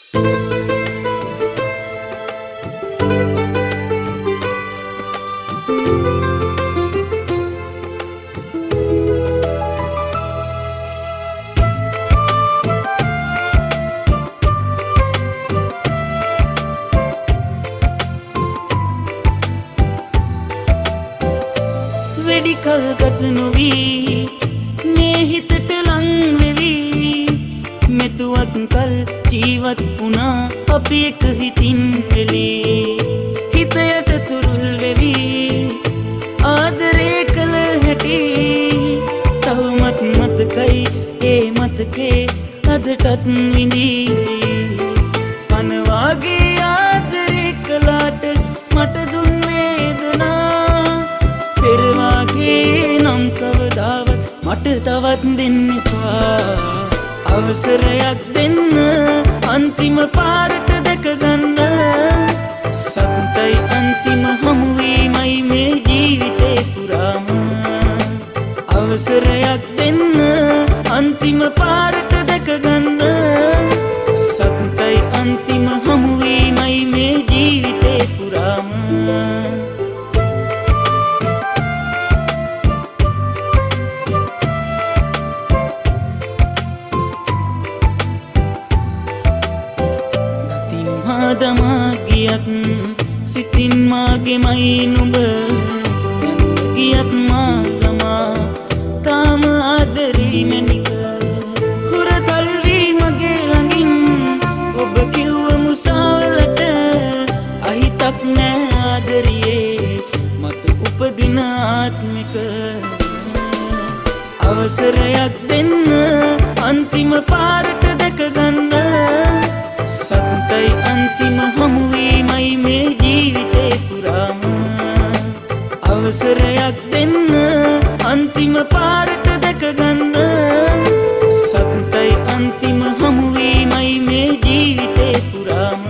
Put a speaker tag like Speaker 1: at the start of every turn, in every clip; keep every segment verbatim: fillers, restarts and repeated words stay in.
Speaker 1: වෙඩිකල් ගත නොවි මේ හිතට ලං වෙවි මෙතුවක් කල් ජීවත් වුණා අපි එක හිතින් වෙලී හිතයට තුරුල් වෙවි ආදරේ කළ හැටි තවමත් මතකයි ඒ මතකේ අදටත් විඳී පනවාගේ ආදරේ කළාට මට දුන් වේදනා පෙරවාගේ නම් කවදාවත් මට තවත් දෙන්න එපා අවසරයක් දෙන්න අන්තිම පාරට දැක ගන්න සතුටයි අන්තිම හමුවීමයි මේ ජීවිතේ පුරාම අවසරයක් දෙන්න අන්තිම පාරට දැක ගන්න සතුටයි අන්තිම හමුවීමයි මේ ජීවිතේ පුරාම දමා ගියත් සිතින් මාගෙමයි නුඹ ගියත් මාගමා තාම ආදරේ මැනික හුරතල් වී මගේ ළඟින් ඔබ කිව්ව මුසාවලට අහිතක් නෑ ආදරියේ මත උපදින ආත්මික අවසරයක් දෙන්න අන්තිම පාරට දැක ගන්න සතුටයි අන්තිම හමුවීමයි මේ ජීවිතේ පුරාම අවසරයක් දෙන්න අන්තිම පාරට දැක ගන්න සතුටයි අන්තිම හමුවීමයි මේ ජීවිතේ පුරාම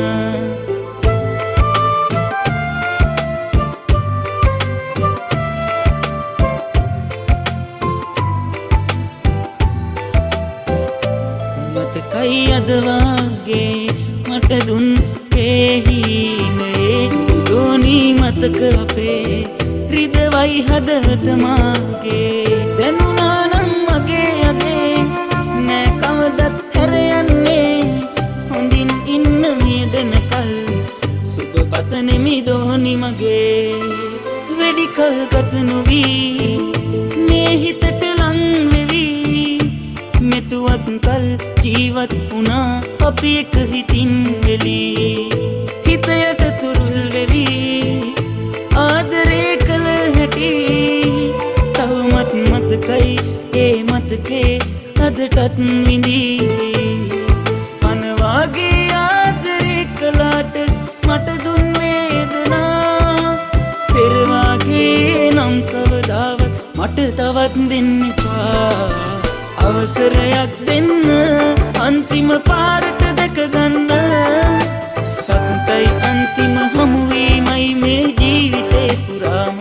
Speaker 1: මතකයි අද වාගේ මට දුන් හේහිනේ දෝනි මතක අපේ රිදවයි හදවත මාගේ දැනුණා නම් මගේ යගේ නෑ කවදත් හැර යන්නේ හොඳින් ඉන්න මියදෙන කල් සුබ පතනෙමි දෝනි මගේ වෙඩිකල් ගත නොවි මේ හිතට ලං වෙවි මෙතුවක් කල් ජීවත් වුණා අපි එක හිතින් වෙලී හිතයට තුරුල් වෙවි ආදරේ කළ හැටි තවමත් මතකයි ඒ මතකේ අදටත් විඳී පනවාගේ ආදරේ කළාට මට දුන් වේදනා පෙරවාගේ නම් කවදාවත් මට තවත් දෙන්න එපා අවසරයක් දෙන්න අන්තිම පාරට දැක ගන්න සතුටයි අන්තිම හමුවීමයි මේ ජීවිතේ පුරාම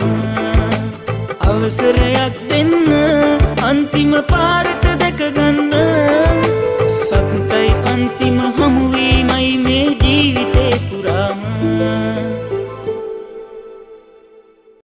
Speaker 1: අවසරයක් දෙන්න අන්තිම පාරට දැක ගන්න සතුටයි අන්තිම හමුවීමයි